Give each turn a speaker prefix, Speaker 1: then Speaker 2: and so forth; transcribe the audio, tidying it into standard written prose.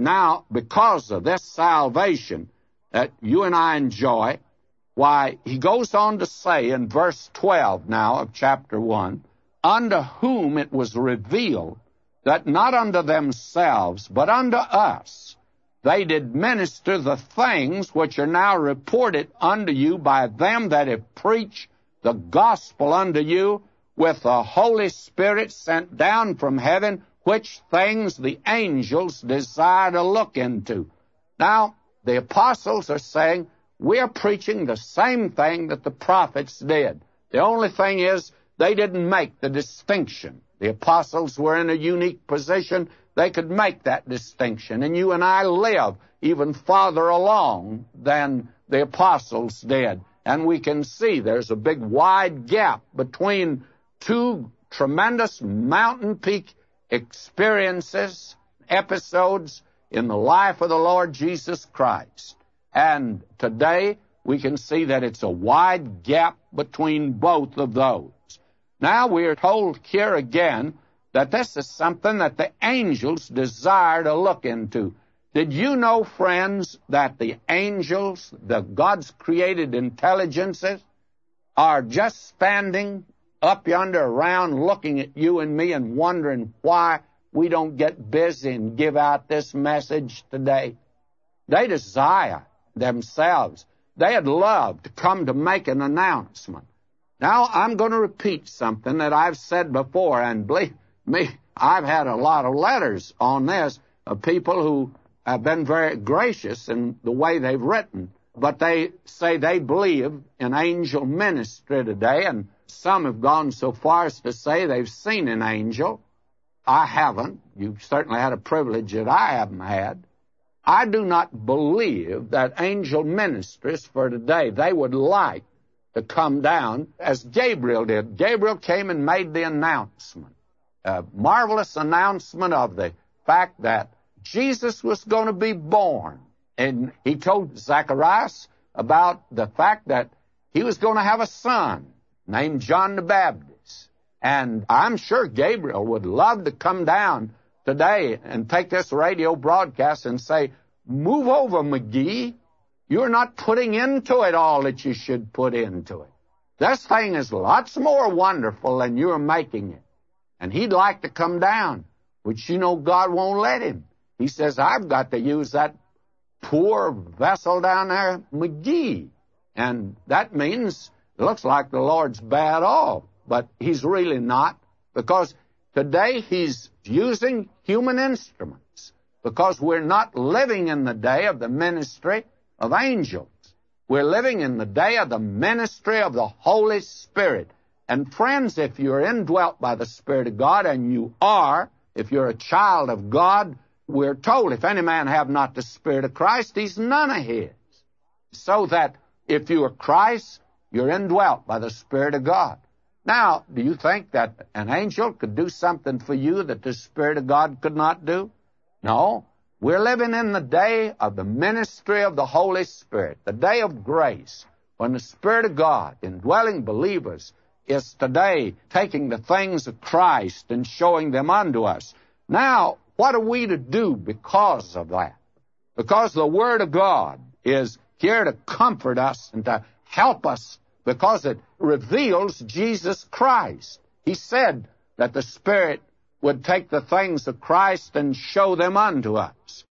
Speaker 1: Now, because of this salvation that you and I enjoy, why, he goes on to say in verse 12 now of chapter 1, unto whom it was revealed that not unto themselves, but unto us, they did minister the things which are now reported unto you by them that have preached the gospel unto you with the Holy Spirit sent down from heaven, which things the angels desire to look into. Now, the apostles are saying, we're preaching the same thing that the prophets did. The only thing is, they didn't make the distinction. The apostles were in a unique position. They could make that distinction. And you and I live even farther along than the apostles did. And we can see there's a big wide gap between two tremendous mountain peak experiences, episodes in the life of the Lord Jesus Christ. And today we can see that it's a wide gap between both of those. Now we are told here again that this is something that the angels desire to look into. Did you know, friends, that the angels, the God's created intelligences, are just standing up yonder around looking at you and me and wondering why we don't get busy and give out this message today? They desire themselves. They'd love to come to make an announcement. Now, I'm going to repeat something that I've said before, and believe me, I've had a lot of letters on this of people who have been very gracious in the way they've written, but they say they believe in angel ministry today, and some have gone so far as to say they've seen an angel. I haven't. You've certainly had a privilege that I haven't had. I do not believe that angel ministries for today, they would like to come down as Gabriel did. Gabriel came and made the announcement, a marvelous announcement of the fact that Jesus was going to be born. And he told Zacharias about the fact that he was going to have a son named John the Baptist. And I'm sure Gabriel would love to come down today and take this radio broadcast and say, move over, McGee. You're not putting into it all that you should put into it. This thing is lots more wonderful than you're making it. And he'd like to come down, which you know God won't let him. He says, I've got to use that poor vessel down there, McGee. And that means it looks like the Lord's bad off, but he's really not, because today he's using human instruments, because we're not living in the day of the ministry of angels. We're living in the day of the ministry of the Holy Spirit. And friends, if you're indwelt by the Spirit of God, and you are, if you're a child of God, we're told, if any man have not the Spirit of Christ, he's none of his. So that if you are Christ, you're indwelt by the Spirit of God. Now, do you think that an angel could do something for you that the Spirit of God could not do? No. We're living in the day of the ministry of the Holy Spirit, the day of grace, when the Spirit of God, indwelling believers, is today taking the things of Christ and showing them unto us. Now, what are we to do because of that? Because the Word of God is here to comfort us and to help us, because it reveals Jesus Christ. He said that the Spirit would take the things of Christ and show them unto us.